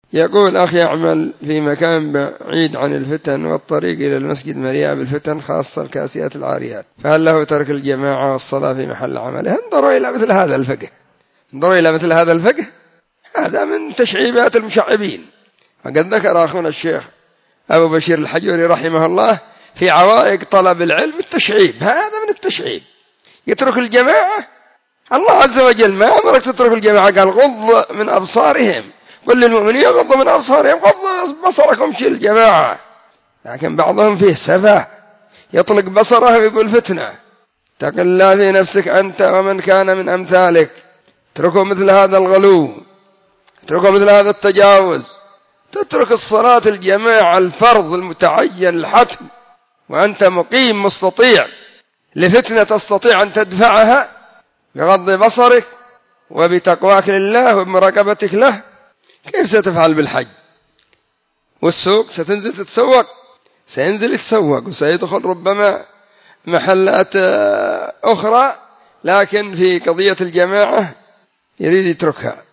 يقول أخي يعمل في مكان بعيد عن الفتن والطريق إلى المسجد مليء بالفتن خاصة الكاسيات العاريات، فهل له ترك الجماعة والصلاة في محل عمله؟ انظروا إلى مثل هذا الفقه، انظروا إلى مثل هذا الفقه، هذا من تشعيبات المشعبين. وقد ذكر أخونا الشيخ أبو بشير الحجوري رحمه الله في عوائق طلب العلم التشعيب، هذا من التشعيب. يترك الجماعة، الله عز وجل ما أمرك تترك الجماعة، قال غض من أبصارهم، قل للمؤمنين يغضوا من أبصارهم، غضوا بصركم شيل الجماعة. لكن بعضهم فيه سفه، يطلق بصره ويقول فتنة. اتق الله في نفسك أنت ومن كان من أمثالك. اتركوا مثل هذا الغلو، اتركوا مثل هذا التجاوز. تترك الصلاة الجماعة الفرض المتعين الحتم وأنت مقيم مستطيع لفتنة تستطيع أن تدفعها بغض بصرك وبتقواك لله وبمراقبتك له. كيف ستفعل بالحج والسوق؟ ستنزل تتسوق، سينزل يتسوق وسيدخل ربما محلات أخرى، لكن في قضية الجماعة يريد يتركها.